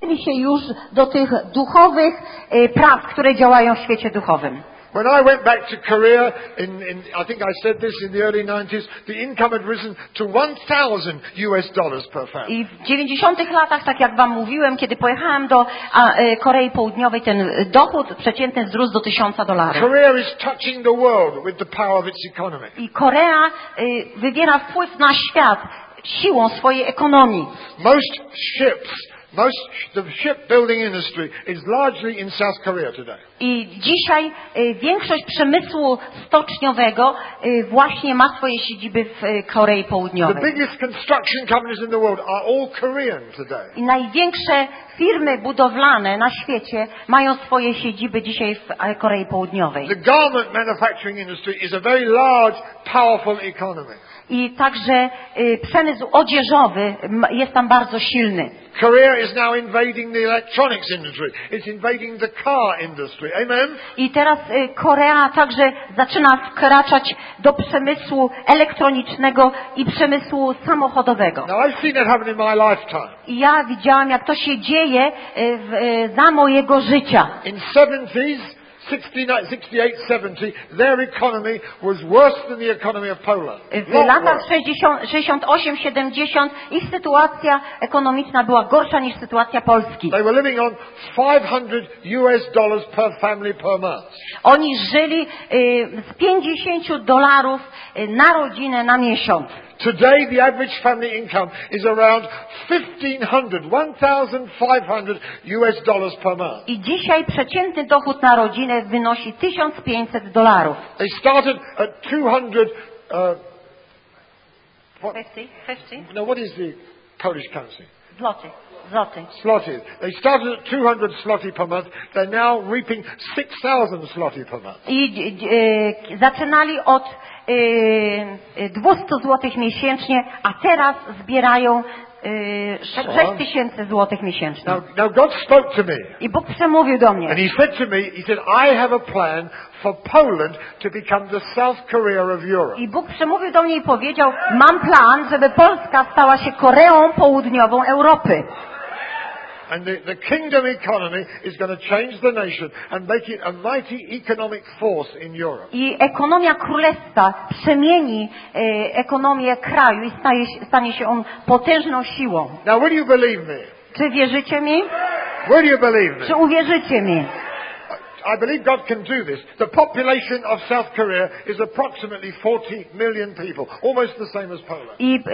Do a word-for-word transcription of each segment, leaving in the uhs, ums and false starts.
przeszli się już do tych duchowych y, praw, które działają w świecie duchowym. When I went back to Korea, in, in, I think I said this in the early nineties, the income had risen to one thousand U S dollars per family. I w dziewięćdziesiątych latach, tak jak wam mówiłem, kiedy pojechałem do a, e, Korei Południowej, ten dochód przeciętny wzrósł do tysiąca dolarów. Korea is touching the world with the power of its economy. I Korea y, wywiera wpływ na świat siłą swojej ekonomii. Most ships, most the shipbuilding industry is largely in South Korea today. I dzisiaj y, większość przemysłu stoczniowego y, właśnie ma swoje siedziby w y, Korei The Południowej. biggest construction companies in the world are all Korean today. I największe firmy budowlane na świecie mają swoje siedziby dzisiaj w e, Korei Południowej. The garment manufacturing industry is a very large, powerful economy. I także y, przemysł odzieżowy m, jest tam bardzo silny. Korea is now invading the electronics industry. It's invading the car industry. Amen? I teraz y, Korea także zaczyna wkraczać do przemysłu elektronicznego i przemysłu samochodowego. Now I've seen that happen in my lifetime. I ja widziałam, jak to się dzieje y, w, y, za mojego życia. In seventies, sixty-nine, sixty-eight, seventy, their economy was worse than the economy of Poland. W Lot latach worse. sześćdziesiąt osiem siedemdziesiąt ich sytuacja ekonomiczna była gorsza niż sytuacja Polski. They were living on five hundred U S dollars per family per month. Oni żyli y, z pięćdziesiąt dolarów y, na rodzinę na miesiąc. Today, the average family income is around fifteen hundred, one thousand five hundred U S dollars per month. I dzisiaj przeciętny dochód na rodzinę wynosi tysiąc pięćset dolarów. They started at two hundred. Uh, what, no, what is the Polish currency? Zloty. Zloty. Zloty. They started at two hundred zloty per month. They're now reaping six thousand zloty per month. I y, zaczynali od y, dwieście złotych miesięcznie, a teraz zbierają y, sześć tysięcy złotych miesięcznie. Now, now God spoke to me. I Bóg przemówił do mnie. And he said to me, he said, I have a plan for Poland to become the South Korea of Europe. I Bóg przemówił do mnie i powiedział, mam plan, żeby Polska stała się Koreą Południową Europy. And the, the kingdom economy is going to change the nation and make it a mighty economic force in Europe. I ekonomia królestwa przemieni e, ekonomię kraju i staje, się- stanie się on potężną siłą. Now, will you believe me? Czy wierzycie mi? Will you believe me? Czy uwierzycie mi? I believe God can do this. The population of South Korea is approximately forty million people, almost the same as Poland. I y,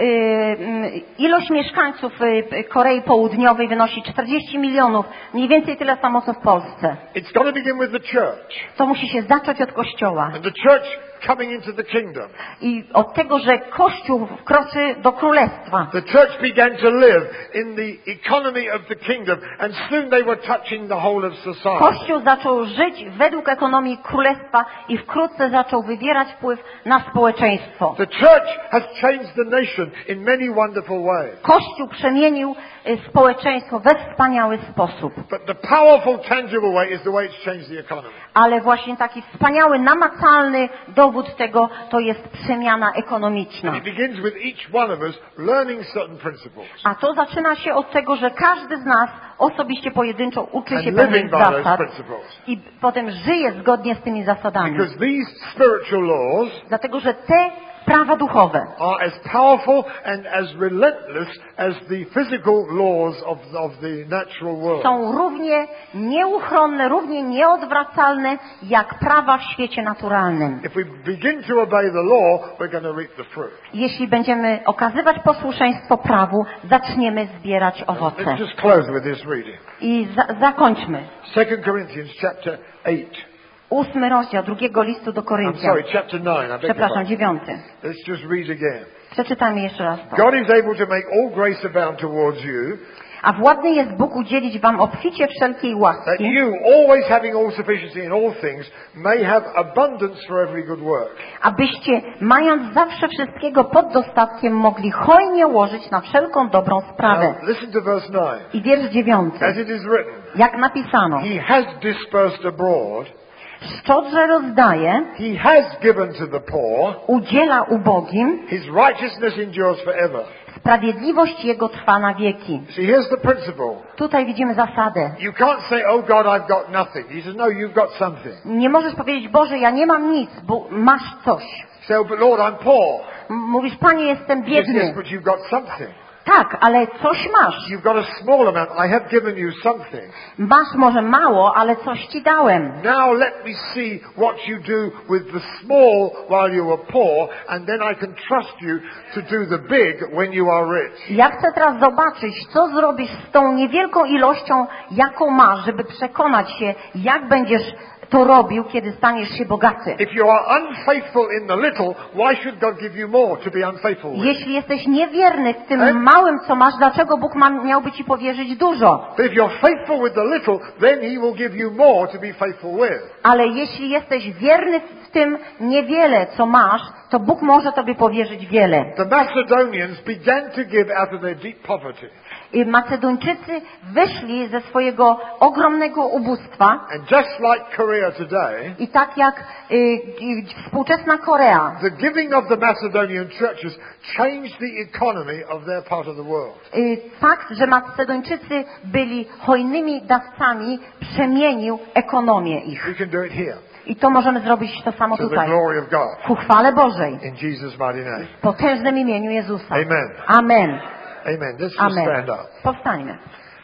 y, ilość mieszkańców y, Korei Południowej wynosi czterdzieści milionów, mniej więcej tyle samo co w Polsce. It's got to begin with the church. To musi się zacząć od Kościoła. And the church coming into the kingdom. I od tego, że Kościół wkroczy do Królestwa. The church began to live in the economy of the kingdom, and soon they were touching the whole of society. Kościół zaczął żyć według ekonomii Królestwa i wkrótce zaczął wywierać wpływ na społeczeństwo. The church has changed the nation in many wonderful ways. Kościół przemienił y, społeczeństwo we wspaniały sposób. But the powerful, tangible way is the way it's changed the economy. Ale właśnie taki wspaniały, namacalny dowód tego to jest przemiana ekonomiczna. It begins with each one of us learning certain principles A to zaczyna się od tego, że każdy z nas osobiście pojedynczo uczy się and pewnych living by those zasad principles. i potem żyje zgodnie z tymi zasadami. Because these spiritual laws Dlatego, że te prawa duchowe are as powerful and as relentless as the physical laws of, of the natural world. są równie nieuchronne, równie nieodwracalne jak prawa w świecie naturalnym. If we begin to obey the law, we're going to reap the fruit. Jeśli będziemy okazywać posłuszeństwo prawu, zaczniemy zbierać owoce. Let's just close with this reading. I za zakończmy. Second Corinthians chapter eight. Ósmy rozdział drugiego listu do I'm Koryntian. sorry, chapter nine. I beg your Przepraszam, pardon. dziewiąty. Let's just read again. Przeczytajmy jeszcze raz to. God is able to make all grace abound towards you, A władny jest Bóg udzielić wam obficie wszelkiej that łaski, you, always having all sufficiency in all things, may have abundance for every good work. abyście, mając zawsze wszystkiego pod dostatkiem, mogli hojnie łożyć na wszelką dobrą sprawę. Now, listen to verse nine. I wiersz dziewiąty. As it is written, Jak napisano, He has dispersed abroad, szczodrze rozdaje, He has given to the poor, udziela ubogim, His righteousness endures forever. sprawiedliwość Jego trwa na wieki. See, here's the principle. Tutaj widzimy zasadę. You can't say, oh God, I've got nothing. He says, no, you've got something. Nie możesz powiedzieć, Boże, ja nie mam nic, bo masz coś. So, but Lord, I'm poor. M- Mówisz, Panie, jestem Yes, biedny. yes, but you've got something. Tak, ale coś masz. You've got a small amount. I have given you something. Masz może mało, ale coś Ci dałem. Now let me see what you do with the small while you are poor, and then I can trust you to do the big when you are rich. Ja chcę teraz zobaczyć, co zrobisz z tą niewielką ilością, jaką masz, żeby przekonać się, jak będziesz to robił, kiedy staniesz się bogaty. If you are unfaithful in the little, why should God give you more to be unfaithful with? Jeśli jesteś niewierny w tym Eh? małym, co masz, dlaczego Bóg ma, miałby Ci powierzyć dużo? But if you're faithful with the little, then He will give you more to be faithful with. Ale jeśli jesteś wierny w tym niewiele, co masz, to Bóg może Tobie powierzyć wiele. The Macedonians began to give out of their deep poverty. I Macedończycy wyszli ze swojego ogromnego ubóstwa And just like Korea today, i tak jak y, y, współczesna Korea, the giving of the Macedonian churches changed the economy of their part of the world. y, fakt, że Macedończycy byli hojnymi dawcami, przemienił ekonomię ich. We can do it here. I to możemy zrobić to samo To the tutaj. glory of God. Ku chwale Bożej. In Jesus' mighty name. W potężnym imieniu Jezusa. Amen. Amen. Amen. Let's just Amen. stand up. Powstańmy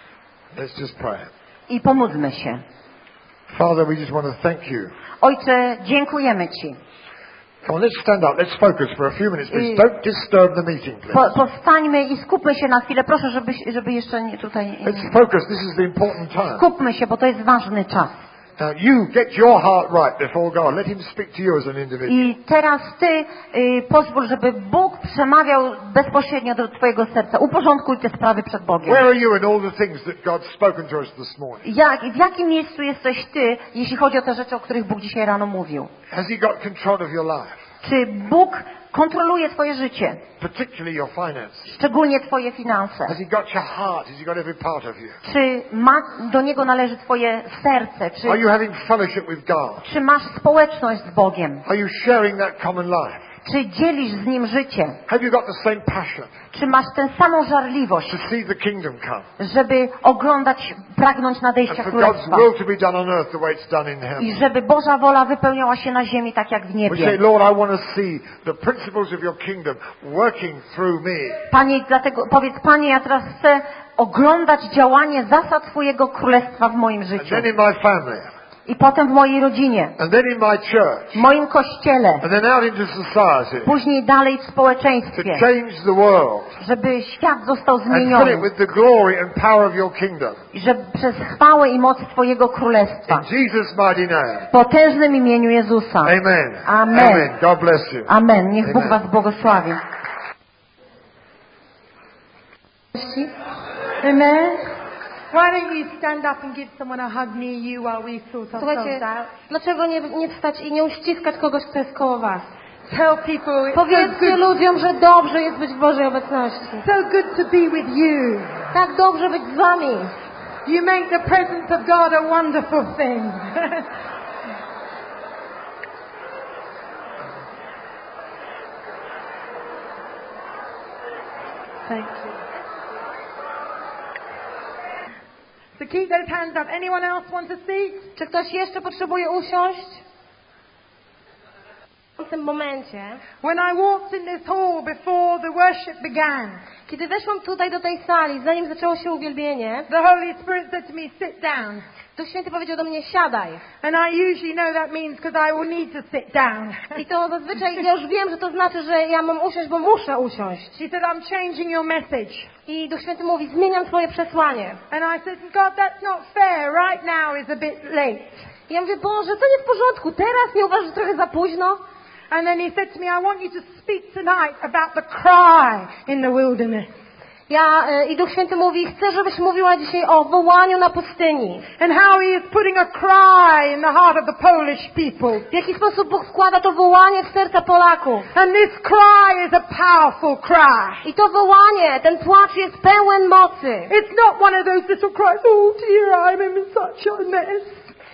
Let's just pray. i pomódlmy się. Father, we just want to thank you. Ojcze, dziękujemy Ci. Come on, let's stand up. Let's focus for a few minutes, please. Y- Don't disturb the meeting, Po, please. powstańmy i skupmy się na chwilę. Proszę, żeby, żeby jeszcze nie tutaj... Let's focus. This is the important time. Skupmy się, bo to jest ważny czas. Now, you get your heart right before God. Let Him speak to you as an individual. I teraz Ty y, pozwól, żeby Bóg przemawiał bezpośrednio do Twojego serca. Uporządkuj te sprawy przed Bogiem. Where are you in all the things that God's spoken to us this morning? Jak, w jakim miejscu jesteś Ty, jeśli chodzi o te rzeczy, o których Bóg dzisiaj rano mówił? Has He got control of your life? Czy Bóg kontroluje Twoje życie? Particularly your finances? Szczególnie Twoje finanse. Has He got your heart? Has He got every part of you? Czy ma, do Niego należy Twoje serce? Czy, Are you having fellowship with God? czy masz społeczność z Bogiem? Are you sharing that common life? Czy dzielisz z Nim życie? Have you got the same passion Czy masz tę samą żarliwość, to see the kingdom come? żeby oglądać, pragnąć And nadejścia for God's Królestwa? will to be done on earth the way it's done in I heaven? żeby Boża wola wypełniała się na ziemi tak jak w We say, niebie. Lord, I want to see the principles of your kingdom working through me. Panie, dlatego powiedz, Panie, ja teraz chcę oglądać działanie zasad Twojego Królestwa w moim And życiu. then in my family. I potem w mojej rodzinie, And then in my church. w moim kościele, And then out into society. później dalej w To społeczeństwie, change the world. żeby świat został And fill it zmieniony. with the glory and power of your kingdom. I żeby przez chwałę i moc Twojego Królestwa. In Jesus' mighty name. W potężnym imieniu Jezusa. Amen. Amen. God bless you. Amen. Niech Bóg Amen. Was błogosławi. Amen. Why don't you stand up and give someone a hug near you while we sort ourselves Słuchajcie, out? dlaczego nie, nie wstać i nie uściskać kogoś, kto jest koło Was? Tell people it's so Powiedzcie good, ludziom, że dobrze jest być w Bożej obecności. so good to be with you. Tak dobrze być z Wami. You make the presence of God a wonderful thing. Thank you. So keep those hands up. Anyone else want a seat? Czy ktoś jeszcze potrzebuje usiąść? W tym momencie, When I walked in this hall before the worship began, kiedy weszłam tutaj do tej sali, zanim zaczęło się uwielbienie, the Holy Spirit said to me, sit down. Duch Święty powiedział do mnie, siadaj. And I usually know that means because I will need to sit down. I to zazwyczaj, ja już wiem, że to znaczy, że ja mam usiąść, bo muszę usiąść. She said, I'm changing your message. I Duch Święty mówi, zmieniam Twoje przesłanie. And I said, God, that's not fair. Right now is a bit late. I ja mówię, Boże, to nie w porządku, teraz nie uważasz, że trochę za późno? And then he said to me, I want you to speak tonight about the cry in the wilderness. Ja, e, i Duch Święty mówi, chcę, żebyś mówiła dzisiaj o wołaniu na pustyni. And how he is putting a cry in the heart of the Polish people. W jaki sposób Bóg wkłada to wołanie w serca Polaków. And this cry is a powerful cry. I to wołanie, ten płacz jest pełen mocy. It's not one of those little cries, oh dear, I'm in such a mess.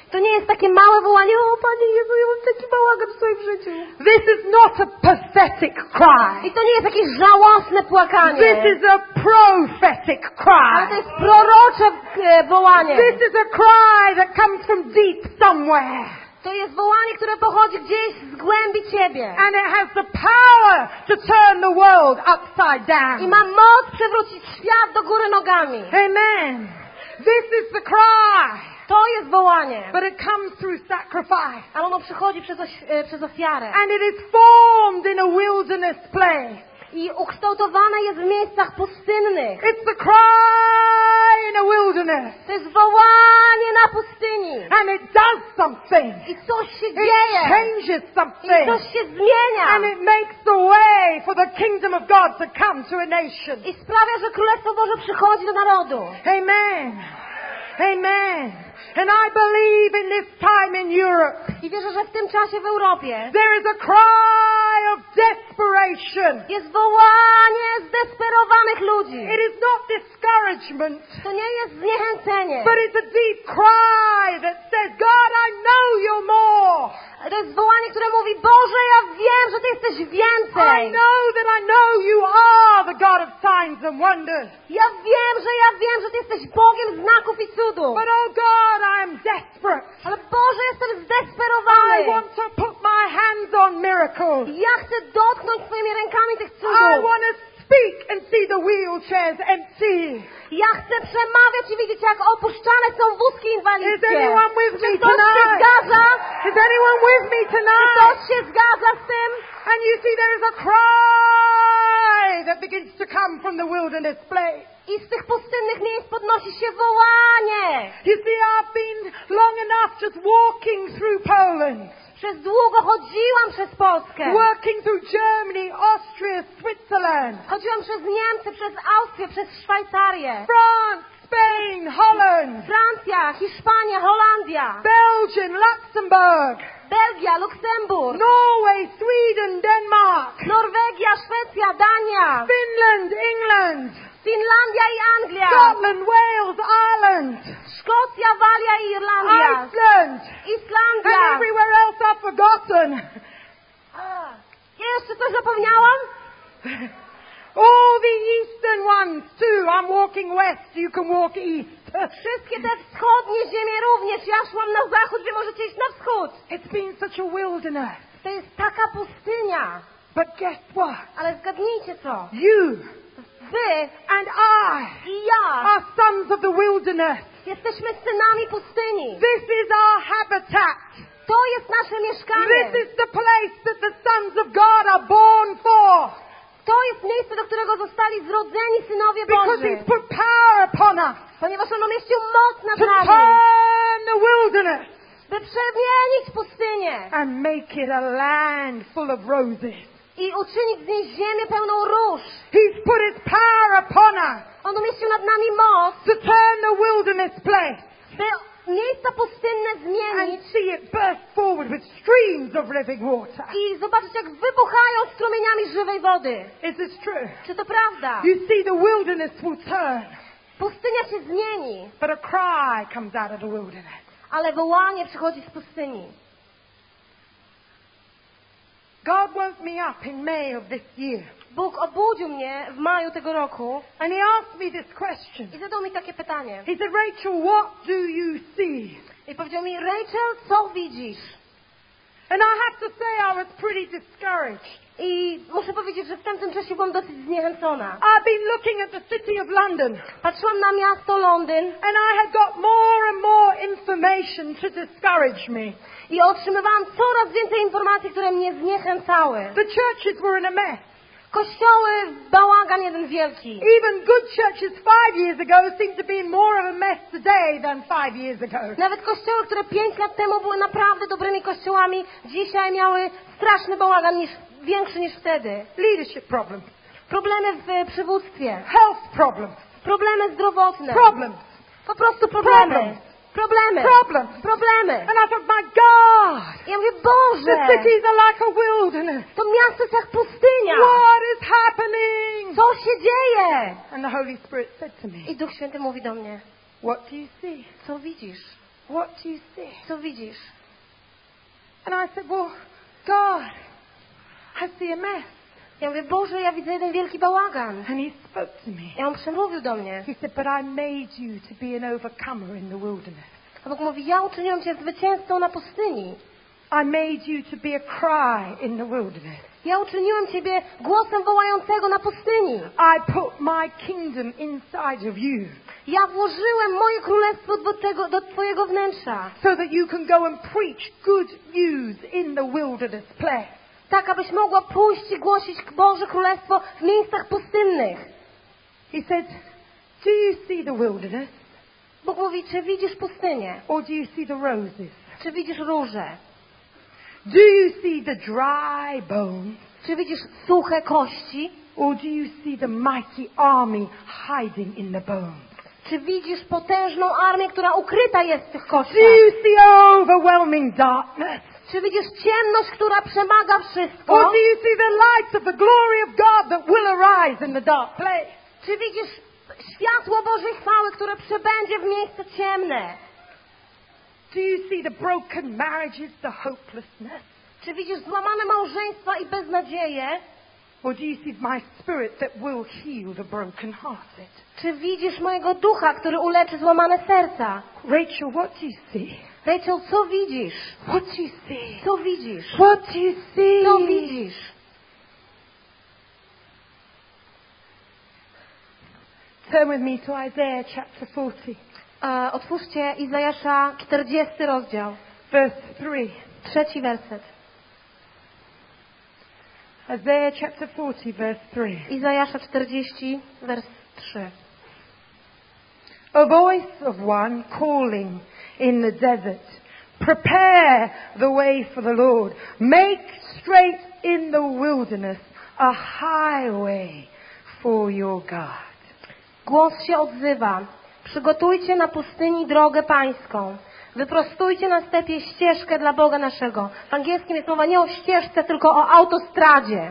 To nie jest takie małe wołanie, o Panie Jezu, ja mam taki bałagan w swoim życiu. This is not a pathetic cry. I to nie jest jakieś żałosne płakanie. This is a prophetic Ale to cry. jest prorocze e, wołanie. This is a cry that comes from deep somewhere. To jest wołanie, które pochodzi gdzieś z głębi Ciebie. And it has the power to turn the world upside I down. ma moc przewrócić świat do góry nogami. Amen. This is the cry. To jest wołanie. But it comes through sacrifice. Ale ono przychodzi przez, oś, e, przez ofiarę. And it is formed in a wilderness place. I ukształtowane jest w miejscach pustynnych. It's the cry in a wilderness. To jest wołanie na pustyni. And it does something. I coś się It dzieje. changes I something. coś się zmienia. And it makes the way for the kingdom of God to come to a nation. I sprawia, że Królestwo Boże przychodzi do narodu. Amen. Amen. And I believe in this time in Europe, I wierzę, że w tym czasie w Europie there is a cry of desperation. jest wołanie zdesperowanych ludzi. It is not discouragement, To nie jest zniechęcenie. but it's a deep cry that says, God, I know you're more. To jest wołanie, które mówi, Boże, ja wiem, że Ty jesteś I więcej. know that I know you are the God of signs and wonders. Ja wiem, że ja wiem, że Ty jesteś Bogiem znaków i cudów. But oh God, I am desperate. Ale Boże, jestem I zdesperowany. want to put my hands on miracles. Ja chcę dotknąć swoimi rękami tych I cudów. want to speak and see the wheelchairs empty. Ja chcę przemawiać i widzieć, jak opuszczane są wózki Is inwalidzkie. anyone with me Czy ktoś się tonight? zgadza? Is anyone with me Czy tonight? ktoś się zgadza z tym? And you see there is a cry that begins to come from the wilderness place. I z tych pustynnych miejsc podnosi się wołanie. You see, I've been long enough just walking through Poland, Przez długo chodziłam przez Polskę. working through Germany, Austria, Switzerland, Chodziłam przez Niemcy, przez Austrię, przez Szwajcarię. France, Spain, Holland, Francja, Hiszpania, Holandia, Belgium, Luxembourg, Belgia, Luksemburg, Norway, Sweden, Denmark, Norwegia, Szwecja, Dania, Finland, England, Finlandia i Anglia, Scotland, Wales, Ireland, Szkocja, Walia i Irlandia, Iceland, and Islandia. everywhere else I've forgotten. Jeszcze coś zapomniałam? All the eastern ones too. I'm walking west, you can walk east. Wszystkie te wschodnie ziemie również. Ja szłam na zachód, wy możecie iść na wschód. It's been such a wilderness. To jest taka pustynia. But guess what? Ale zgadnijcie co? You Wy and I i ja are sons of the wilderness. jesteśmy synami pustyni. This is our habitat. To jest nasze mieszkanie. This is the place that the sons of God are born for. To jest miejsce, do którego zostali zrodzeni synowie Because Boży. He's put power upon us Ponieważ On umieścił moc nad to nami, turn the wilderness by przemienić pustynię and make it a land full of roses. i uczynić z niej ziemię pełną róż. He's put His power upon us On umieścił nad nami moc, to turn the wilderness place by miejsca pustynne and zmienić see it burst forward with streams of living water. i zobaczyć, jak wybuchają strumieniami żywej wody. Is this true? Czy to prawda? You see, the wilderness will turn, Pustynia się zmieni, but a cry comes out of the wilderness. ale wołanie przychodzi z pustyni. God woke me up in May of this year, Bóg obudził mnie w maju tego roku and He asked me this question. i zadał mi takie pytanie. He said, Rachel, what do you see? I powiedział mi, Rachel, co widzisz? And I have to say I was pretty discouraged. I muszę powiedzieć, że w tamtym czasie byłam dosyć zniechęcona. I've been looking at the city of London, Patrzyłam na miasto Londyn and I had got more and more information to discourage me. i otrzymywałam coraz więcej informacji, które mnie zniechęcały. The churches were in a mess. Kościoły, bałagan jeden wielki. Even good churches five years ago seem to be in more of a mess today than five years ago. Nawet kościoły, które pięć lat temu były naprawdę dobrymi kościołami, dzisiaj miały straszny bałagan, niż, większy niż wtedy. Leadership problems, Problemy w przywództwie, health problems, problemy zdrowotne, problems, po prostu problemy. Problems. Problemy. problems. Problemy. And I thought, my God, I ja mówię, the Boże, cities are like a wilderness. to miasto jest jak pustynia. What is happening? Co się dzieje? And the Holy Spirit said to me, I Duch Święty mówi do mnie, what do you see? co widzisz? what do you see? Co widzisz? And I said, well, God, I see a mess. Ja mówię, Boże, ja widzę jeden wielki bałagan. And he spoke to me. I on przemówił do mnie. He said, but I made you to be an overcomer in the wilderness. A Bóg mówi, ja uczyniłem cię zwycięzcą na pustyni. I made you to be a cry in the wilderness. Ja uczyniłem ciebie głosem wołającego na pustyni. I put my kingdom inside of you. Ja włożyłem moje królestwo do, tego, do twojego wnętrza. So that you can go and preach good news in the wilderness place. Tak, abyś mogła pójść i głosić Boże Królestwo w miejscach pustynnych. He said, do you see the wilderness? Bóg mówi, czy widzisz pustynię? Or do you see the roses? Czy widzisz róże? Do you see the dry bones? Czy widzisz suche kości? Or do you see the mighty army hiding in the bones? Czy widzisz potężną armię, która ukryta jest w tych kościach? Do you see overwhelming darkness? Czy widzisz ciemność, która przemaga wszystko? Or do you see the light of the glory of God that will arise in the dark place? Czy widzisz światło Bożej chwały, które przebędzie w miejsce ciemne? Do you see the broken marriages, the hopelessness? Czy widzisz złamane małżeństwa i beznadzieję? Or do you see my spirit that will heal the broken-hearted? Czy widzisz mojego ducha, który uleczy złamane serca? Rachel, what do you see? Rachel, co widzisz? What do you see? Co widzisz? What do you see? Co widzisz? Turn with me to Isaiah chapter forty. E, otwórzcie Izajasza czterdziesty rozdział, Verse three. trzeci werset. Isaiah chapter forty, verse three. Izajasza czterdziesty, wers trzy. A voice of one calling in the desert. Prepare the way for the Lord. Make straight in the wilderness a highway for your God. Głos się odzywa. Przygotujcie na pustyni drogę pańską. Wyprostujcie na stepie ścieżkę dla Boga naszego. W angielskim jest mowa nie o ścieżce, tylko o autostradzie.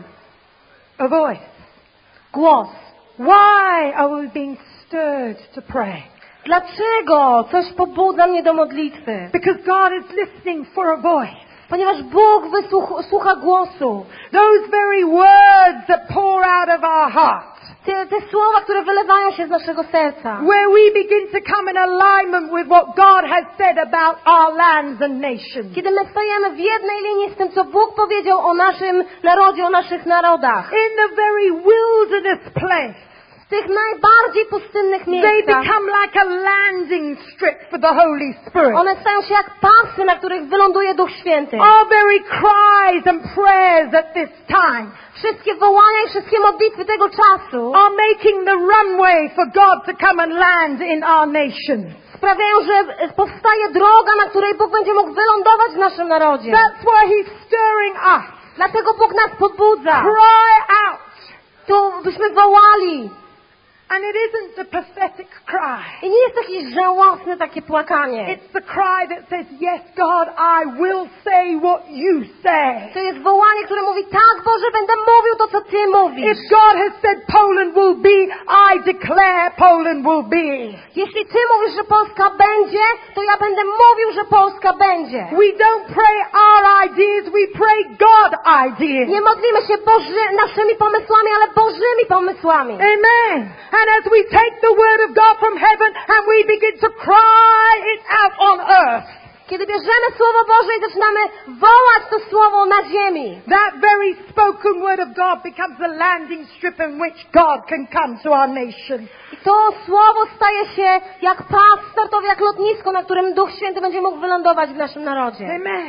A voice. Głos. Why are we being stirred to pray? Dlaczego coś pobudza mnie do modlitwy? Because God is listening for a voice. Ponieważ Bóg wysłucha głosu. Those very words that pour out of our heart. Te, te słowa, które wylewają się z naszego serca. Where we begin to come in alignment with what God has said about our lands and nations. Kiedy my stajemy w jednej linii z tym, co Bóg powiedział o naszym narodzie, o naszych narodach. In the very wilderness place. W tych najbardziej pustynnych They miejscach. become like a landing strip for the Holy Spirit. One stają się jak pasy, na których wyląduje Duch Święty. Our very cries and prayers at this time Wszystkie wołania i wszystkie modlitwy tego czasu are making the runway for God to come and land in our nations. sprawiają, że powstaje droga, na której Bóg będzie mógł wylądować w naszym narodzie. That's why He's stirring us. Dlatego Bóg nas pobudza. Cry out. Tu byśmy wołali. And it isn't a pathetic cry. I nie jest jakieś żałosne takie płakanie. It's the cry that says, yes, God, I will say what you say. To jest wołanie, które mówi, tak Boże, będę mówił to, co Ty mówisz. If God has said Poland will be, I declare Poland will be. Jeśli Ty mówisz, że Polska będzie, to ja będę mówił, że Polska będzie. We don't pray our ideas, we pray God ideas. Nie modlimy się Boży, naszymi pomysłami, ale Bożymi pomysłami. Amen. And as we take the word of God from heaven and we begin to cry it out on earth. Kiedy bierzemy Słowo Boże i zaczynamy wołać to Słowo na ziemi. That very spoken word of God becomes a landing strip in which God can come to our nation. I to Słowo staje się jak pas startowy, jak lotnisko, na którym Duch Święty będzie mógł wylądować w naszym narodzie. Amen.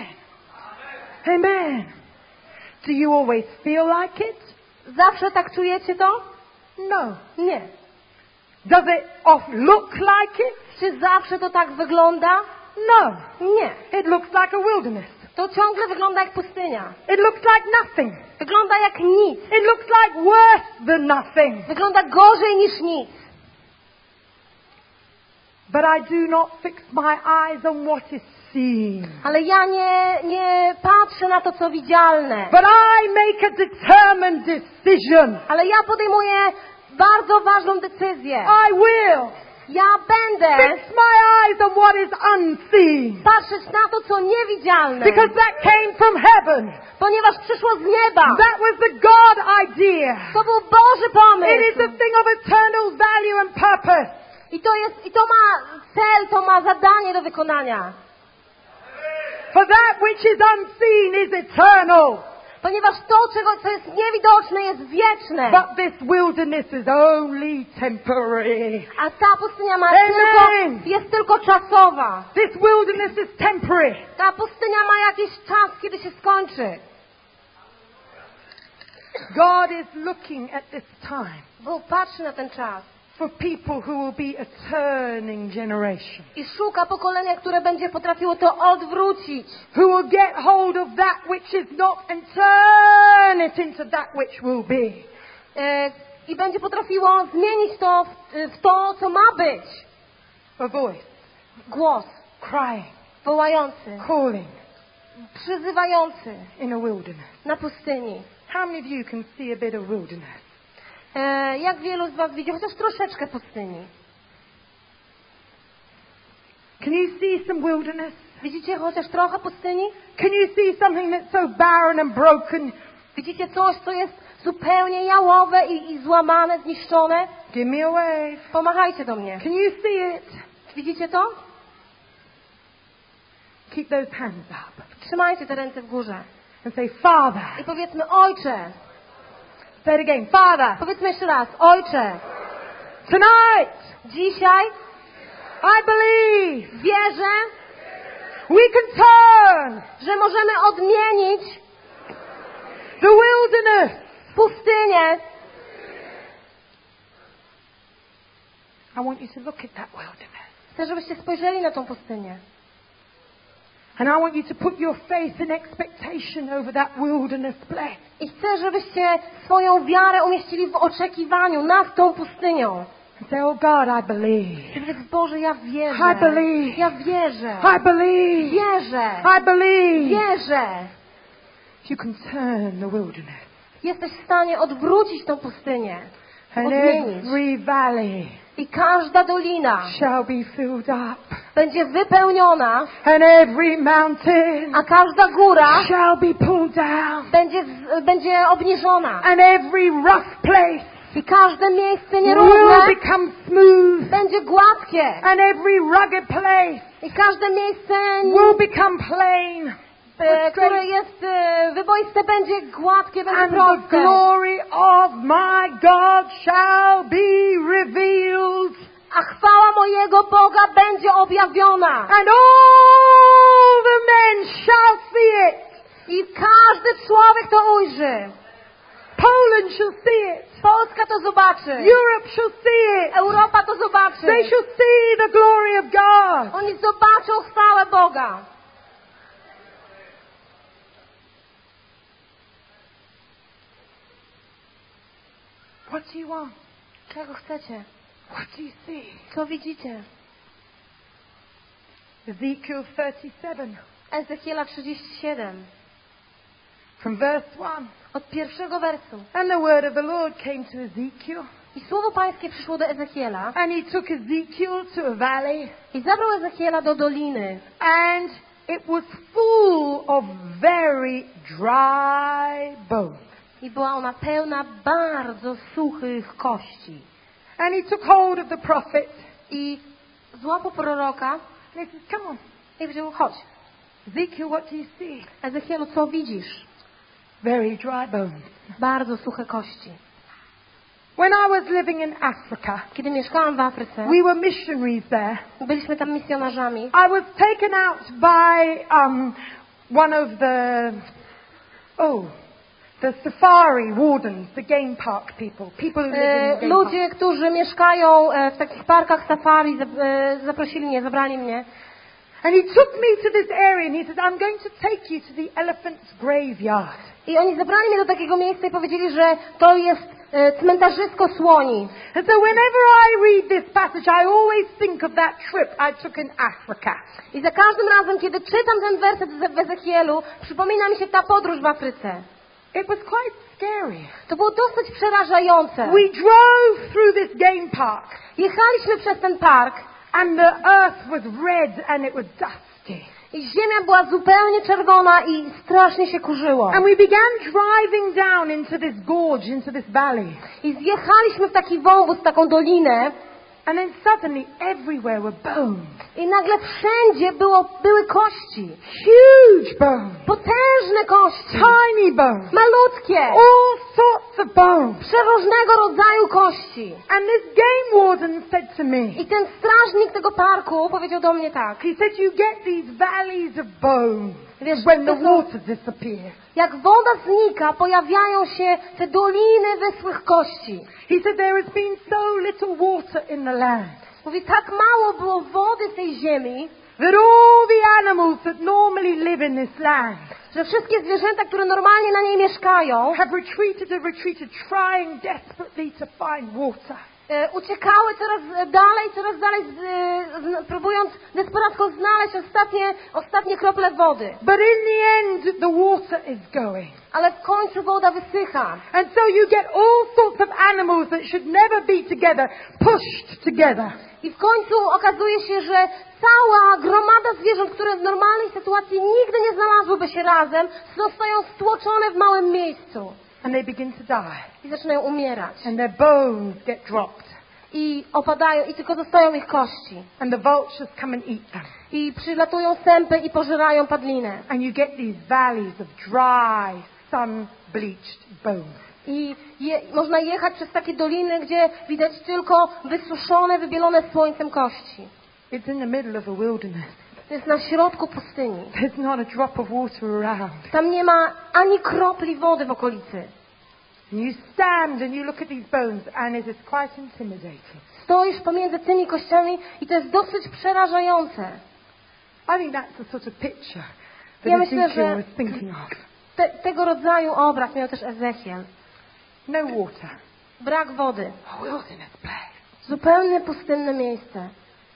Amen. Do you always feel like it? Zawsze tak czujecie to? No. Nie. Does it often look like it? Czy zawsze to tak wygląda? No. Nie. It looks like a wilderness. To ciągle wygląda jak pustynia. It looks like nothing. Wygląda jak nic. It looks like worse than nothing. Wygląda gorzej niż nic. But I do not fix my eyes on what is seen. Ale ja nie, nie patrzę na to, co widzialne. But I make a determined decision. Ale ja podejmuję bardzo ważną decyzję. I will. Ja będę Fix my eyes on what is unseen. patrzeć na to, co niewidzialne. Because that came from heaven. Ponieważ przyszło z nieba. That was the God idea. To był Boży pomysł. It is a thing of eternal value and purpose. I to jest, i to ma cel, to ma zadanie do wykonania. For that which is unseen is eternal. Ponieważ to, czego, co jest niewidoczne, jest wieczne. But this wilderness is only temporary. A ta pustynia ma Amen. tylko, jest tylko czasowa. This wilderness is temporary. Ta pustynia ma jakiś czas, kiedy się skończy. God is looking at this time Bóg patrzy na ten czas for people who will be a turning generation. i szuka pokolenia, które będzie potrafiło to odwrócić. Who will get hold of that which is not and turn it into that which will be. E, I będzie potrafiło zmienić to w, w to, co ma być. A voice Głos crying, wołający, calling przyzywający in a wilderness. na pustyni. How many of you can see a bit of wilderness? E, jak wielu z was widzi chociaż troszeczkę pustyni? Can you see some wilderness? Widzicie chociaż trochę pustyni? Can you see something that's so barren and broken? Widzicie coś, co jest zupełnie jałowe i, i złamane, zniszczone? Give me a wave. Pomachajcie do mnie. Can you see it? Widzicie to? Keep those hands up Trzymajcie te ręce w górze. and say, Father. I powiedzmy, Ojcze. Say it again. Father, Powiedzmy jeszcze raz, Ojcze. tonight Dzisiaj I believe wierzę, we can turn że możemy odmienić the wilderness. pustynię. I want you to look at that wilderness. Chcę, żebyście spojrzeli na tą pustynię. And I want you to put your faith and expectation over that wilderness place. I chcę, żebyście swoją wiarę umieścili w oczekiwaniu nad tą pustynią. And say, oh God, I believe. I powiedz, Boże, ja wierzę. I believe. Ja wierzę. I believe. Wierzę. I believe. Wierzę. You can turn the wilderness. Jesteś w stanie odwrócić tą pustynię. And Odmienić. every valley I każda dolina shall be filled up. będzie wypełniona, And every mountain a każda góra shall be pulled down. będzie, z- będzie obniżona. And every rough place I każde miejsce will nierówne become smooth. będzie gładkie. And every rugged place I każde miejsce, will become plain. e, które jest e, wyboiste, będzie gładkie, będzie And the proste. glory of my God shall be revealed. A chwała mojego Boga będzie objawiona. And all the men shall see it. I każdy człowiek to ujrzy. Poland shall see it. Polska to zobaczy. Europe shall see it. Europa to zobaczy. They shall see the glory of God. Oni zobaczą chwałę Boga. What do you want? Czego chcecie? What do you see? Co widzicie? Ezekiel thirty-seven, Ezechiela trzydzieści siedem. from verse one. Od pierwszego wersu. And the word of the Lord came to Ezekiel. I słowo Pańskie przyszło do Ezechiela. And he took Ezekiel to a valley. I zabrał Ezechiela do doliny. And it was full of very dry bones. I była ona pełna bardzo suchych kości. And he took hold of the prophet. I złapał proroka And he says, come on, i powiedział, chodź. Ezekiel, what do you see? Ezechielu, co widzisz? Very dry bones. Bardzo suche kości. When I was living in Africa, Kiedy mieszkałam w Afryce, we were missionaries there. byliśmy tam misjonarzami. I was taken out by um, one of the, oh, the safari wardens, the game park people, people who live in E, the game ludzie, którzy mieszkają e, w takich parkach safari, za- e, zaprosili mnie, zabrali mnie. park. And he took me to this area and he said, I'm going to take you to the elephant's graveyard. I oni zabrali mnie do takiego miejsca i powiedzieli, że to jest e, cmentarzysko słoni. And so whenever I read this passage, I always think of that trip I took in Africa. I za każdym razem, kiedy czytam ten werset w Ezechielu, przypomina mi się ta podróż w Afryce. It was quite scary. To było dosyć przerażające. We drove through this game park, Jechaliśmy przez ten park and the earth was red and it was dusty. i ziemia była zupełnie czerwona i strasznie się kurzyło. And we began driving down into this gorge, into this valley. I zjechaliśmy w taki wąwóz, taką dolinę And then suddenly everywhere were bones. i nagle wszędzie było, były kości. Huge bones. Potężne kości. Tiny bones. Malutkie. All sorts of bones. Przeróżnego rodzaju kości. And this game warden said to me, I ten strażnik tego parku powiedział do mnie tak. he said, you get these valleys of bones Wiesz, when to the są- water disappears. Jak woda znika, pojawiają się te doliny wysłych kości. He said there has been so little water in the land Mówi, tak mało było wody w tej ziemi, that all the animals that normally live in this land że wszystkie zwierzęta, które normalnie na niej mieszkają, have retreated and retreated, trying desperately to find water. e, uciekały coraz dalej, coraz dalej, z, e, z, próbując desperacko znaleźć ostatnie, ostatnie krople wody. But in the end, the water is going. Ale w końcu woda wysycha. And so you get all sorts of animals that should never be together, pushed together. I w końcu okazuje się, że cała gromada zwierząt, które w normalnej sytuacji nigdy nie znalazłyby się razem, zostają stłoczone w małym miejscu And they begin to die. i zaczynają umierać. And their bones get dropped. I opadają, i tylko zostają ich kości. And the vultures come and eat them. I przylatują sępy i pożerają padlinę. And you get these valleys of dry, sun-bleached bones. I je, można jechać przez takie doliny, gdzie widać tylko wysuszone, wybielone słońcem kości. It's in the middle of a wilderness. To jest na środku pustyni. There's not a drop of water around. Tam nie ma ani kropli wody w okolicy. And you stand and you look at these bones and it is quite intimidating. Stoisz pomiędzy tymi kościami i to jest dosyć przerażające. I think that's the sort of picture that Ja myślę, Ezekiel że was thinking of. te, tego rodzaju obraz miał też Ezechiel. No water. Brak wody. A wilderness place. Zupełnie pustynne miejsce.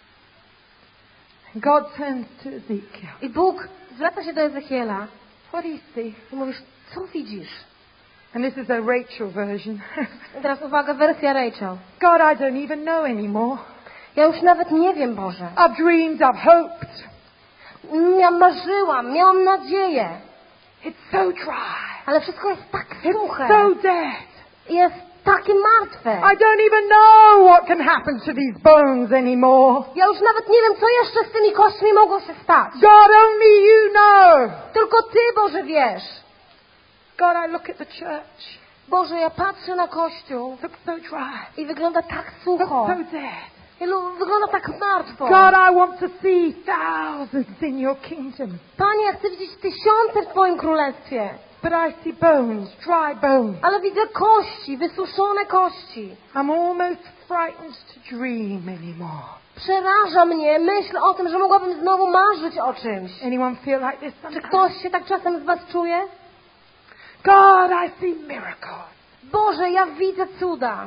God turns to Ezekiel. I Bóg zwraca się do Ezechiela What do you see? i mówisz, co widzisz? And this is a Rachel version. I teraz uwaga, wersja Rachel. God, I don't even know anymore. Ja już nawet nie wiem, Boże. I've dreamed, I've hoped. Ja marzyłam, miałam nadzieję, It's so dry. ale wszystko jest tak suche. So dead. Jest takie martwe. I don't even know what can happen to these bones anymore. Ja już nawet nie wiem, co jeszcze z tymi kośćmi mogło się stać. God, only you know. Tylko Ty, Boże, wiesz. God, I look at the church. Boże, ja patrzę na Kościół It looks so dry. i wygląda tak It sucho. looks so dead. I lu- wygląda tak martwo. God, I want to see thousands in your kingdom. Panie, ja chcę widzieć tysiące w Twoim królestwie. But I see bones, dry bones. Ale widzę kości, wysuszone kości. I'm almost frightened to dream anymore. Przeraża mnie myśl o tym, że mogłabym znowu marzyć o czymś. Anyone feel like this Czy sometimes? ktoś się tak czasem z Was czuje? God, I see miracles. Boże, ja widzę cuda.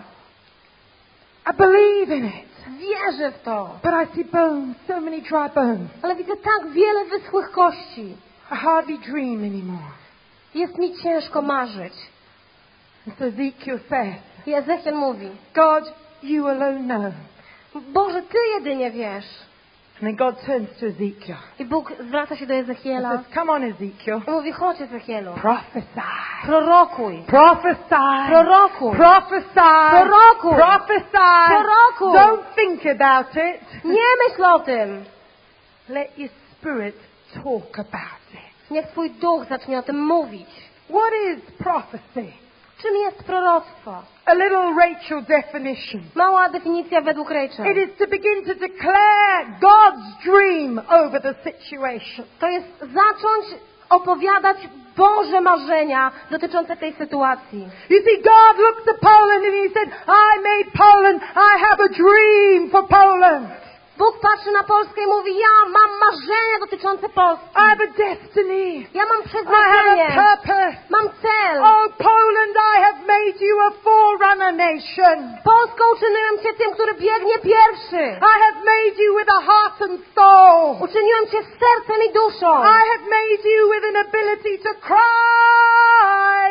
I believe in it. Wierzę w to. But I see bones, so many dry bones. Ale widzę tak wiele wyschłych kości. I hardly dream anymore. Jest mi ciężko marzyć. And so Ezekiel says, I Ezechiel mówi, God, you alone know. Boże, Ty jedynie wiesz. And then God turns to Ezekiel. I Bóg zwraca się do And Ezechiela says, come on, Ezekiel. i mówi, chodź Ezechielu, Prophesy. prorokuj, Prophesy. prorokuj, Prophesy. Prorokuj. Prophesy. Prorokuj. Don't think about it. nie myśl o tym. Let your spirit talk about it. Niech Twój duch zacznie o tym mówić. What is prophecy? Czym jest proroctwo? A little Rachel definition. Mała definicja według Rachel. It is to begin to declare God's dream over the situation. To jest zacząć opowiadać Boże marzenia dotyczące tej sytuacji. You see, God looked at Poland and He said, I made Poland. I have a dream for Poland. Bóg patrzy na Polskę i mówi, ja mam marzenia dotyczące Polski. I have a destiny. Ja mam I have przeznaczenie. a purpose. Mam cel. Oh, Poland, I have made you a forerunner nation. Polską uczyniłem Cię tym, który biegnie pierwszy. I have made you with a heart and soul. Uczyniłem Cię sercem i duszą. I have made you with an ability to cry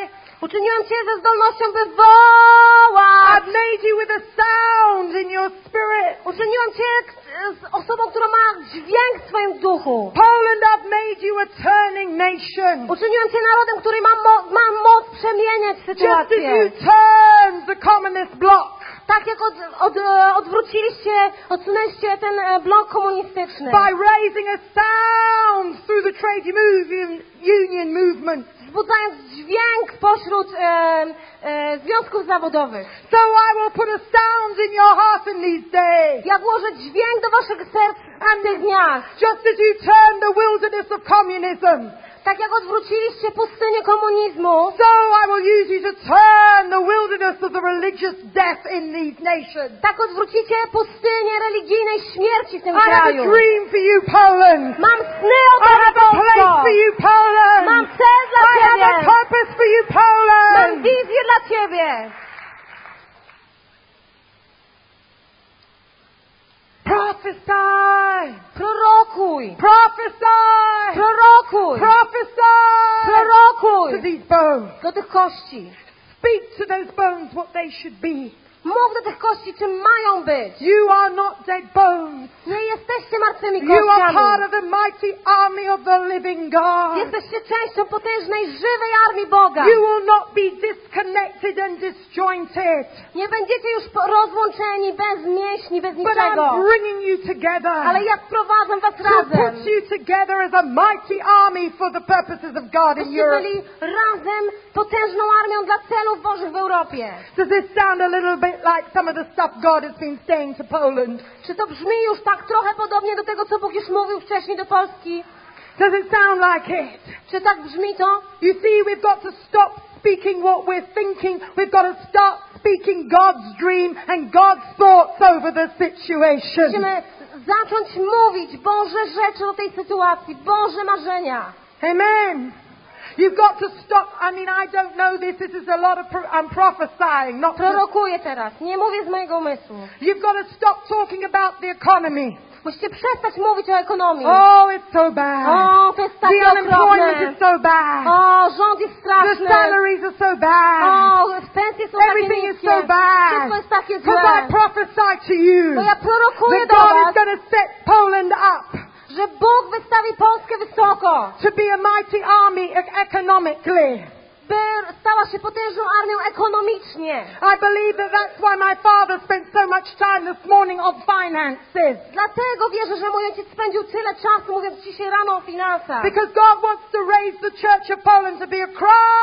Uczyniłem Cię ze zdolnością, by wołać. I've made you with a sound in your spirit. Uczyniłem Cię z osobą, która ma dźwięk w swoim duchu. Poland, I've made you a turning nation. Uczyniłem Cię narodem, który ma, mo- ma moc przemieniać Just as sytuację. you turned the communist bloc. Tak jak od, od, odwróciliście, odsunęliście ten e, blok komunistyczny. By raising a sound through the trade union, union movement. Wzbudzając dźwięk pośród e, e, związków zawodowych. So I will put a sound in your heart in these days. Ja włożę dźwięk do waszych serc w tych dniach. Just as you turned the wilderness of communism. Tak jak odwróciliście pustynię komunizmu, So I will use you to turn the wilderness of the religious death in these nations. tak odwrócicie pustynię religijnej śmierci w tym I have a kraju. dream for you, Poland. Mam sny o I have a Tobie, place Polsko. for you, Poland. Mam cel dla I have a Ciebie. purpose for you, Mam Poland. wizję dla Ciebie. Prophesy. Prorokuj. Prophesy. Prorokuj. Prophesy to Prorokuj these bones. do tych kości. Speak to those bones what they should be. Mów do tych kości, czym mają być. You are not dead bones. Nie jesteście martwymi You are part kościami. of the mighty army of the living God. Jesteście częścią potężnej, żywej armii Boga. You will not be disconnected and disjointed. Nie będziecie już po- rozłączeni bez mięśni, bez But niczego. I'm bringing you together Ale ja sprowadzam was to razem. put you together as a mighty army for the purposes of God in Byście Europe. byli razem potężną armią dla celów Bożych w Europie. Does this sound a little bit like some of the stuff God has been saying to Poland? Czy to brzmi już tak trochę podobnie do tego, co Bóg już mówił wcześniej do Polski? Does it sound like it? Czy tak brzmi to? You see, we've got to stop speaking what we're thinking. We've got to start speaking God's dream and God's thoughts over the situation. Musimy zacząć mówić Boże rzeczy do tej sytuacji, Boże marzenia. Amen. You've got to stop. I mean, I don't know this. This is a lot of, pro- I'm prophesying, not just, Prorokuję teraz, nie mówię z mojego umysłu. you've got to stop talking about the economy. Musicie przestać mówić o ekonomii. Oh, it's so bad. O, to jest The takie unemployment okropne. is so bad. O, rząd jest The straszny. salaries are so bad. O, pensje są takie Everything is niskie. so bad. Wszystko jest takie Because złe. I prophesy to you Bo ja prorokuję that do God is was, going to set Poland up że Bóg wystawi Polskę wysoko, to be a mighty army e- economically. by stała się potężną armią ekonomicznie. I believe that that's why my father spent so much time this morning on finances. Dlatego wierzę, że mój ojciec spędził tyle czasu mówiąc dzisiaj rano o finansach. Because God wants to raise the Church of Poland to be a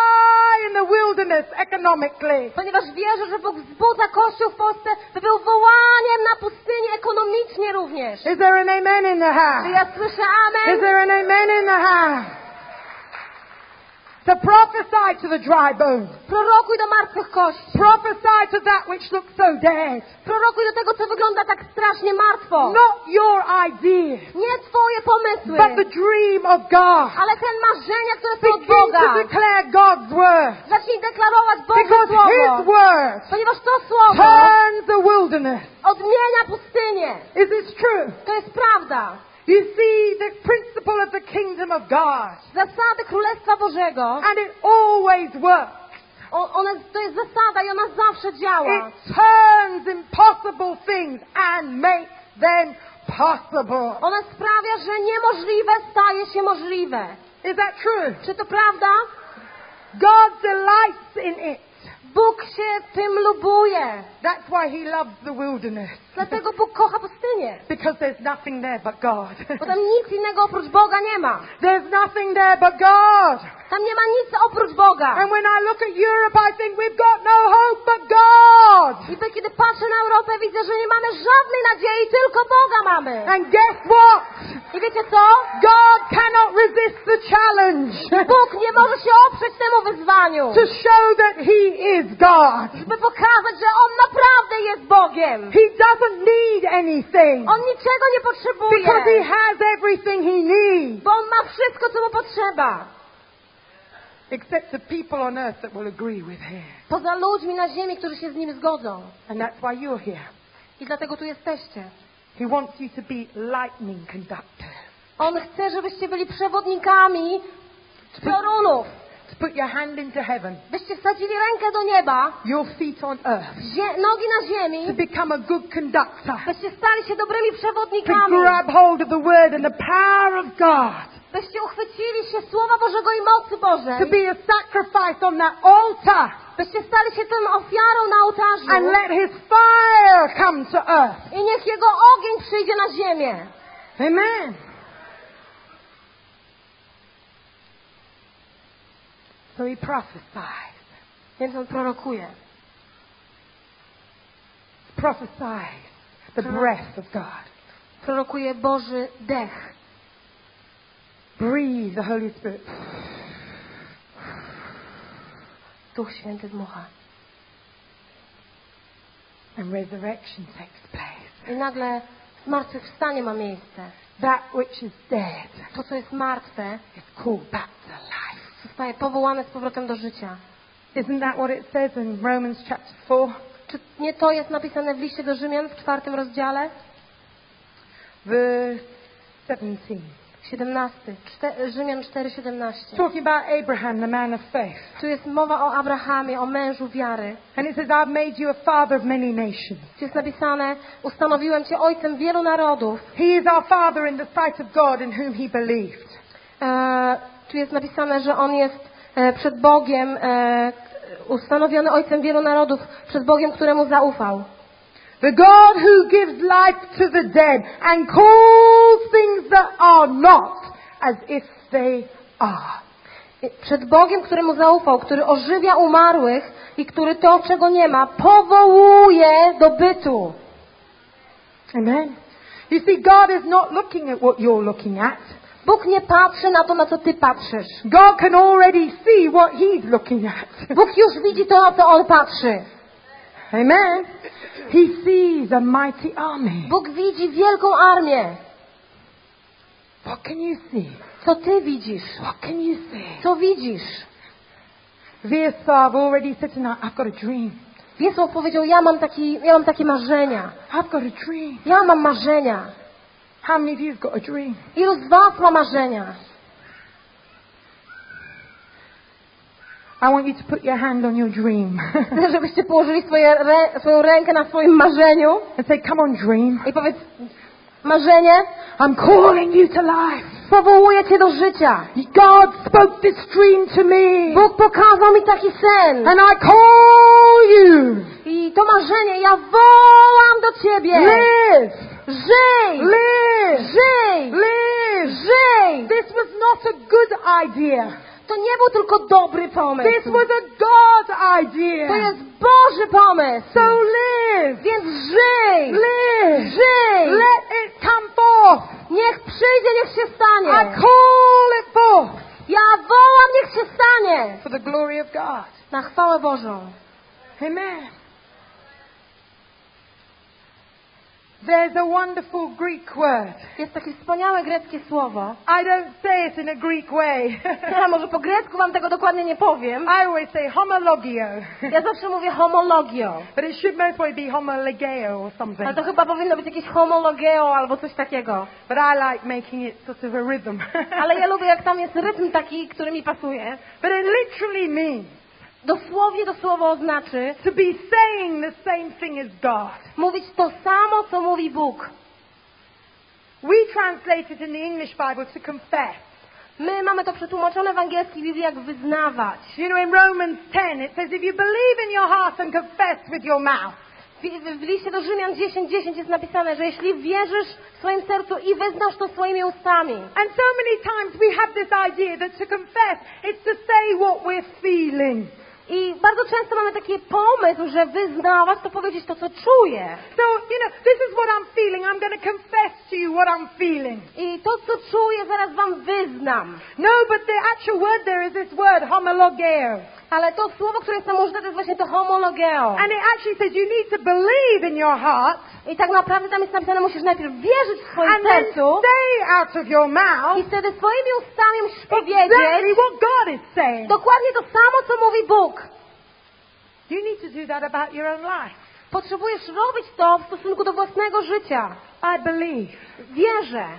cry in the wilderness economically. Ponieważ wierzę, że Bóg wzbudza Kościół w Polsce, by był wołaniem na pustyni ekonomicznie również. Is there an amen in the Czy house? ja słyszę Is amen? there an amen in the house? To prophesy to the dry bones. Prorokuj do martwych kości. Prophesy to that which looks so dead. Prorokuj do tego, co wygląda tak strasznie martwo. Not your idea, Nie twoje pomysły, but the dream of God. ale te marzenia, które są od Begin Boga. to declare God's word. Zacznij deklarować Boże Because His Słowo. word Ponieważ to Słowo turns the wilderness. odmienia pustynię. Is this true? To jest prawda. You see the principle of the kingdom of God. Zasady Królestwa Bożego, And it always works. o- one, to jest zasada i ona zawsze działa. It turns impossible things and makes them possible. Ona sprawia, że niemożliwe staje się możliwe. Is that true? Czy to prawda? God delights in it. Bóg się tym lubuje. That's why He loves the wilderness. Dlatego Bóg kocha pustynię. Because there's nothing there but God. Bo tam nic innego oprócz Boga nie ma. There's nothing there but God. Tam nie ma nic oprócz Boga. And when I look at Europe, I think we've got no hope but God. I wtedy, kiedy patrzę na Europę, widzę, że nie mamy żadnej nadziei, tylko Boga mamy. And guess what? I wiecie co? God cannot resist the challenge Bóg nie może się oprzeć temu wyzwaniu. to show that He is God. By pokazać, że On naprawdę jest Bogiem. He doesn't need anything On niczego nie potrzebuje. because He has everything He needs. Bo On ma wszystko, co Mu potrzeba. Except the people on earth that will agree with Him. Poza ludźmi na ziemi, którzy się z Nim zgodzą. And that's why you're here. I dlatego tu jesteście. He wants you to be lightning conductors. On chce, żebyście byli przewodnikami piorunów. to put your hand into heaven, byście wsadzili rękę do nieba, your feet on earth, zie- nogi na to ziemi, become a good conductor, byście stali się dobrymi to przewodnikami, grab hold of the word and the power of God, byście uchwycili się Słowa Bożego i mocy to Bożej, be a sacrifice on that altar, byście stali się tą ofiarą na ołtarzu and let his fire come to earth. i niech Jego ogień przyjdzie na ziemię. Amen. So he prophesied. Więc on prorokuje. Prophesied the breath of God. Prorokuje Boży dech. Breathe the Holy Spirit. Duch Święty dmucha. And resurrection takes place. I nagle zmartwychwstanie ma miejsce. That which is dead To, co jest martwe, is called back to life. zostaje powołane z powrotem do życia. Isn't that what it says in Romans chapter four? Czy nie to jest napisane w liście do Rzymian w czwartym rozdziale? Verse seventeen. siedemnasty. Czte, Rzymian cztery siedemnaście. Talking about Abraham, the man of faith. Tu jest mowa o Abrahamie, o mężu wiary. And it says, I've made you a father of many nations. Tu jest napisane, ustanowiłem Cię ojcem wielu narodów. He is our father in the sight of God in whom he believed. E, tu jest napisane, że On jest e, przed Bogiem, e, ustanowiony ojcem wielu narodów, przed Bogiem, któremu zaufał. The God who gives life to the dead and calls things that are not as if they are. Przed Bogiem, któremu zaufał, który ożywia umarłych i który to, czego nie ma, powołuje do bytu. Amen. You see, God is not looking at what you're looking at. Bóg nie patrzy na to, na co ty patrzysz. God can already see what he's looking at. Bóg już widzi to, na co On patrzy. Amen. He sees a mighty army. Bóg widzi wielką armię. What can you see? Co ty widzisz? What can you see? Co widzisz? Wiesław already said tonight, I've got a dream. Wiesław powiedział, ja mam, taki, ja mam takie marzenia. I've got a dream. Ja mam marzenia. How many of you've got a dream? Ilu z was ma marzenia? I want you to put your hand on your dream. Chcę, żebyście położyli swoje rę, swoją rękę na swoim marzeniu And say, come on, dream. i powiedz, marzenie, I'm calling you to life. powołuję cię do życia. God spoke this dream to me. Bóg pokazał mi taki sen. And I call you. I to marzenie, ja wołam do ciebie. Live. Żyj! Live. Żyj! Live. Żyj! This was not a good idea. To nie był tylko dobry pomysł. This was a God To idea. jest Boży pomysł. So live. Więc żyj! Live. Żyj! Let it come forth. Niech przyjdzie, niech się I stanie. call it forth Ja wołam, niech się stanie. for the glory of God. Na chwałę Bożą. Amen. There's a wonderful Greek word. Jest takie wspaniałe greckie słowo. I don't say it in a Greek way. Ja może po grecku wam tego dokładnie nie powiem. I always say homologio. Ja zawsze mówię homologio. But it should most probably be homologeo or something. Ale to chyba powinno być jakieś homologeo albo coś takiego. But I like making it sort of a rhythm. Ale ja lubię, jak tam jest rytm taki, który mi pasuje. But it literally means Dosłownie to słowo oznaczy to be saying the same thing as God. mówić to samo, co mówi Bóg. We translate it in the English Bible to confess. My mamy to przetłumaczone w angielskiej Biblii jak wyznawać. You know, in Romans ten it says, if you believe in your heart and confess with your mouth. W, w, w liście do Rzymian dziesięć dziesięć jest napisane, że jeśli wierzysz w swoim sercu i wyznasz to swoimi ustami. And so many times we have this idea that to confess, it's to say what we're feeling. I bardzo często mamy taki pomysł, że wyznawać to powiedzieć to, co czuję. So, you know, this is what I'm feeling. I'm going to confess to you what I'm feeling. I to, co czuję, zaraz wam wyznam. No, but the actual word there is this word, homologeo. Ale to słowo, które jest tam użyte, to jest właśnie to homologeo. And it actually says you need to believe in your heart. I tak naprawdę tam jest napisane, musisz najpierw wierzyć w swoim And then sercu say out of your i mouth wtedy swoimi ustami musisz exactly powiedzieć what God is saying. dokładnie to samo, co mówi Bóg. You need to do that about your own life. Potrzebujesz robić to w stosunku do własnego życia. I believe. Wierzę.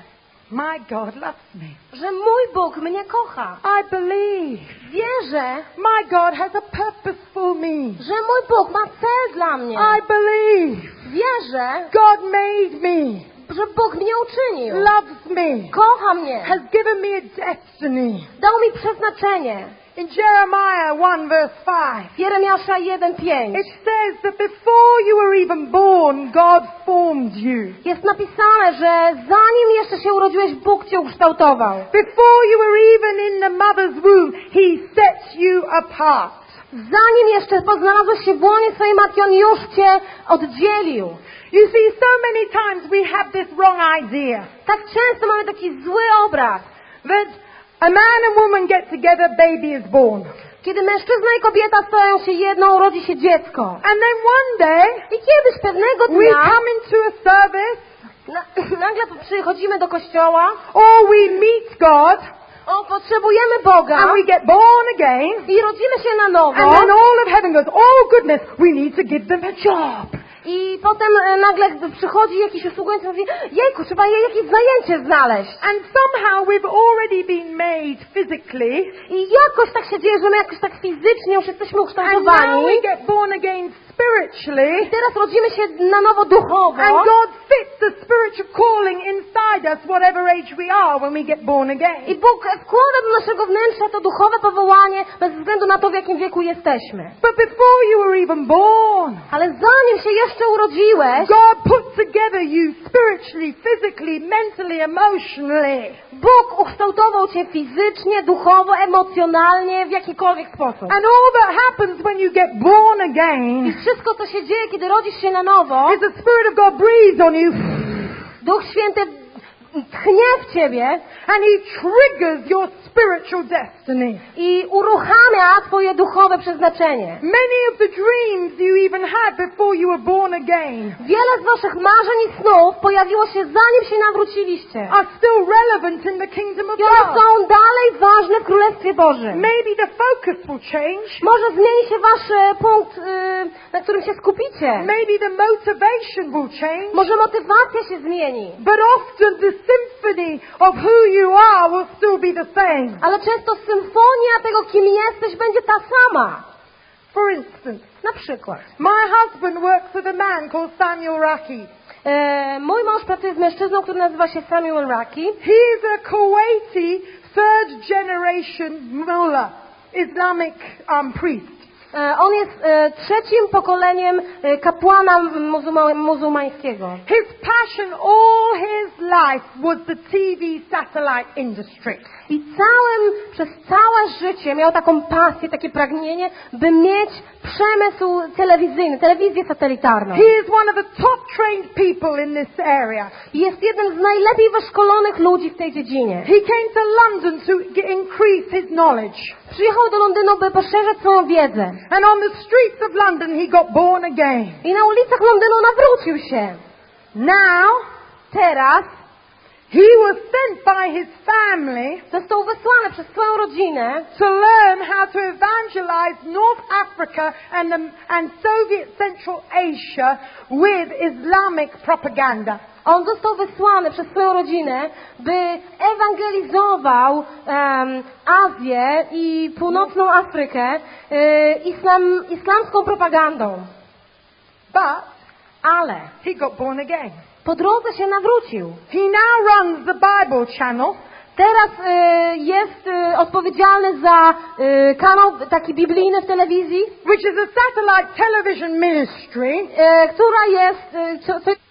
My God loves me. że mój Bóg mnie kocha. I believe Wierzę, my God has a purpose for me. że mój Bóg ma cel dla mnie. I believe Wierzę, God made me, że Bóg mnie uczynił. loves me, Kocha mnie. has given me a destiny. Dał mi przeznaczenie. In Jeremiah one verse five, Jeremiasza jeden pięć. it says that before you were even born, God formed you. Jest napisane, że zanim jeszcze się urodziłeś, Bóg cię ukształtował. Before you were even in the mother's womb, He set you apart. Zanim jeszcze znalazłeś się w łonie swojej matki, On już cię oddzielił. You see, so many times we have this wrong idea Tak często mamy taki zły obraz. that a man and woman get together, baby is born. Kiedy mężczyzna i kobieta stają się jedną, urodzi się dziecko. And then one day, I kiedyś pewnego we dnia come into a service, na, nagle przychodzimy do kościoła, or we meet God, o, potrzebujemy Boga and we get born again, i rodzimy się na nowo. and then all of heaven goes, oh goodness, we need to give them a job. I potem e, nagle przychodzi jakiś usługujący i mówi, jejku, trzeba jej jakieś zajęcie znaleźć. And somehow we've already been made physically, I jakoś tak się dzieje, że my jakoś tak fizycznie już jesteśmy and now ukształtowani. we get born again spiritually, I teraz rodzimy się na nowo duchowo. and God fits the spiritual calling inside us, whatever age we are when we get born I again. Bóg wkłada do naszego wnętrza to duchowe powołanie bez względu na to, w jakim wieku jesteśmy. But before you were even born, Ale zanim się jeszcze urodziłeś, God put together you spiritually, physically, mentally, emotionally. Bóg ukształtował cię fizycznie, duchowo, emocjonalnie, w jakikolwiek sposób. And all that happens when you get born I again wszystko, co się dzieje, kiedy rodzisz się na nowo, is the Spirit of God breathes on you, Duch Święty tchnie w ciebie and He triggers your spiritual destiny. i uruchamia twoje duchowe przeznaczenie. Many of the dreams you even had before you were born again Wiele z waszych marzeń i snów pojawiło się zanim się nawróciliście. are still relevant in the kingdom of I one God. są dalej ważne w Królestwie Bożym. Maybe the focus will change. Może zmieni się wasz e, punkt, y, na którym się skupicie. Maybe the motivation will change. Może motywacja się zmieni. But often the symphony of who you are will still be the same. Ale często symfonia tego, kim jesteś, będzie ta sama. For instance, Na przykład. my husband works with a man called Samuel Raki. E, mój mąż pracuje z mężczyzną, który nazywa się Samuel Raki. He's a Kuwaiti third generation mullah, Islamic um, priest. E, on jest e, trzecim pokoleniem e, kapłana muzuma, muzułmańskiego. His passion all his life was the T V satellite industry. I całym, przez całe życie miał taką pasję, takie pragnienie, by mieć przemysł telewizyjny, telewizję satelitarną. He is one of the top trained people in this area. I jest jednym z najlepiej wyszkolonych ludzi w tej dziedzinie. He came to London to get, increase his knowledge. Przyjechał do Londynu, by poszerzać swoją wiedzę. And on the streets of London he got born again. I na ulicach Londynu nawrócił się. Now, Teraz he was sent by his family został wysłany przez swoją rodzinę, to learn how to evangelize North Africa and, the, and Soviet Central Asia with Islamic propaganda. on został wysłany przez swoją rodzinę, by ewangelizował um, Azję i północną Afrykę y, islam, islamską propagandą. But Ale he got born again. po drodze się nawrócił. He now runs the Bible channel. Teraz y, jest y, odpowiedzialny za y, kanał taki biblijny w telewizji, Which is a satellite television ministry y, która jest, y, co, co